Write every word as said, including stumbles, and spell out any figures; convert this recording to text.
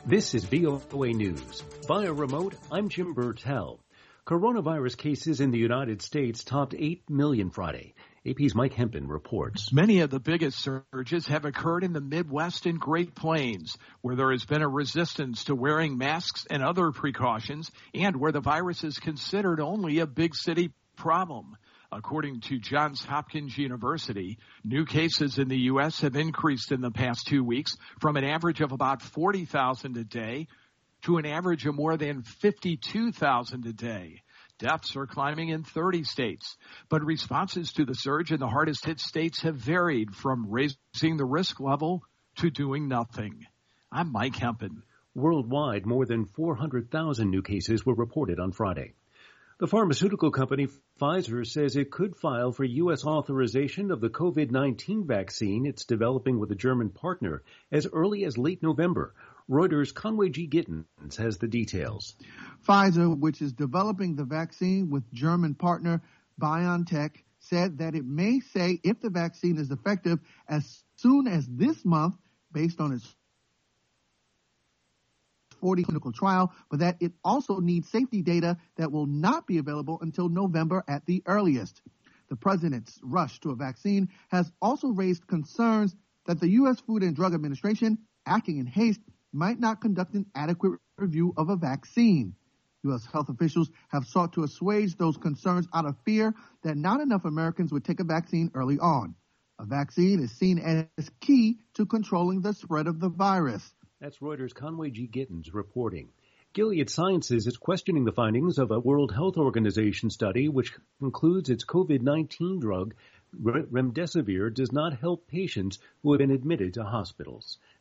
This is V O A News. Via remote, I'm Jim Burtell. Coronavirus cases in the United States topped eight million Friday. A P's Mike Hempen reports. Many of the biggest surges have occurred in the Midwest and Great Plains, where there has been a resistance to wearing masks and other precautions, and where the virus is considered only a big city problem. According to Johns Hopkins University, new cases in the U S have increased in the past two weeks from an average of about forty thousand a day to an average of more than fifty-two thousand a day. Deaths are climbing in thirty states, but responses to the surge in the hardest hit states have varied from raising the risk level to doing nothing. I'm Mike Hempen. Worldwide, more than four hundred thousand new cases were reported on Friday. The pharmaceutical company Pfizer says it could file for U S authorization of the COVID nineteen vaccine it's developing with a German partner as early as late November. Reuters' Conway G. Gittins has the details. Pfizer, which is developing the vaccine with German partner BioNTech, said that it may say if the vaccine is effective as soon as this month based on its forty clinical trial, but that it also needs safety data that will not be available until November at the earliest. The president's rush to a vaccine has also raised concerns that the U S Food and Drug Administration, acting in haste, might not conduct an adequate review of a vaccine. U S health officials have sought to assuage those concerns out of fear that not enough Americans would take a vaccine early on. A vaccine is seen as key to controlling the spread of the virus. That's Reuters' Conway G. Gittins reporting. Gilead Sciences is questioning the findings of a World Health Organization study which concludes its COVID nineteen drug, remdesivir, does not help patients who have been admitted to hospitals.